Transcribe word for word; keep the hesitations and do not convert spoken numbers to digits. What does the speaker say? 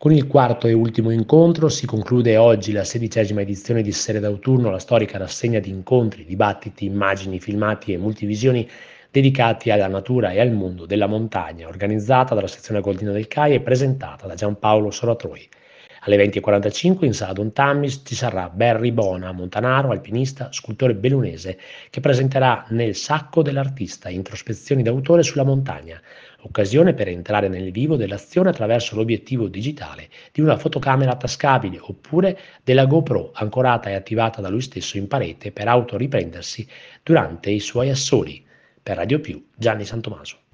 Con il quarto e ultimo incontro si conclude oggi la sedicesima edizione di Serie d'autunno, la storica rassegna di incontri, dibattiti, immagini, filmati e multivisioni dedicati alla natura e al mondo della montagna, organizzata dalla sezione Goldino del Cai e presentata da Giampaolo Soratroi. Alle venti e quarantacinque in sala Don Tammis ci sarà Barry Bona, montanaro, alpinista, scultore bellunese, che presenterà Nel sacco dell'artista, introspezioni d'autore sulla montagna, occasione per entrare nel vivo dell'azione attraverso l'obiettivo digitale di una fotocamera tascabile oppure della GoPro ancorata e attivata da lui stesso in parete per autoriprendersi durante i suoi assoli. Per Radio Più, Gianni Santomaso.